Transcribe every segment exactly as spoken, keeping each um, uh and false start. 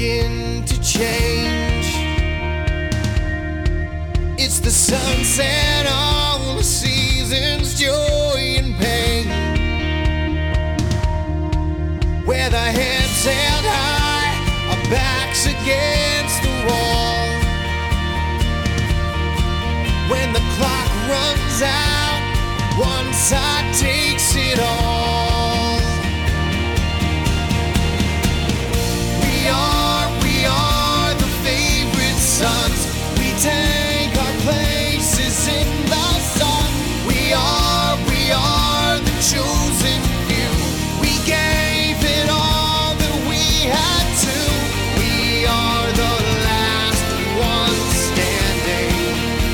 begin to change. It's the sunset, all the seasons, joy and pain. With our heads held high, our backs against the wall. When the clock runs out, one side takes it all. We are, we are the favorite sons. We take our places in the sun. We are, we are the chosen few. We gave it all that we had to. We are the last ones standing.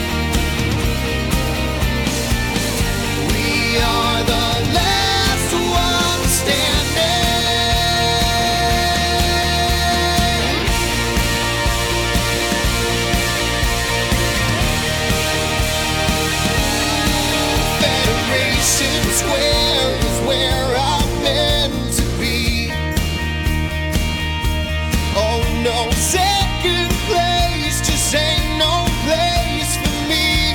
We are the last ones standing. Federation Square is where I'm meant to be. Oh no, second place just ain't no place for me.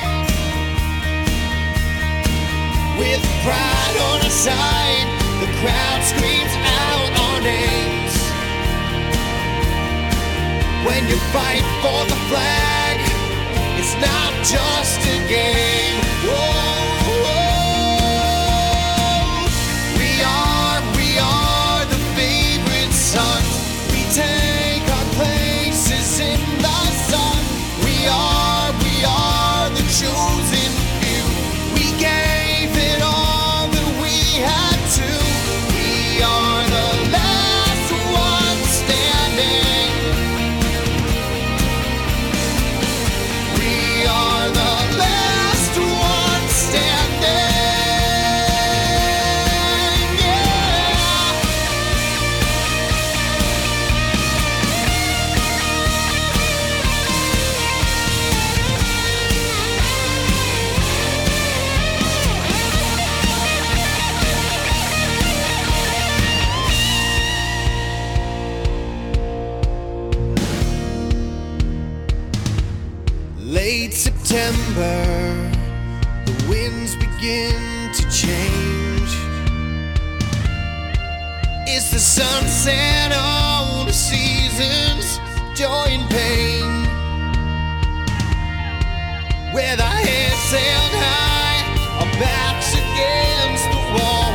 With pride on our side, the crowd screams out our names. When you fight for the flag, it's not just a game. Whoa, whoa. We are, we are the favorite sons. We take our places in the sun. We are, we are the chosen few. We gave it all that we had to. We are the last ones standing. We are the last ones standing. Yeah. Late September, the winds begin to change. It's the sunset, all the seasons, joy and pain. With our heads held high, our backs against the wall.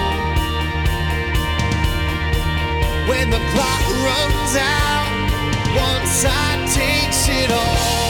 When the clock runs out, one side takes it all.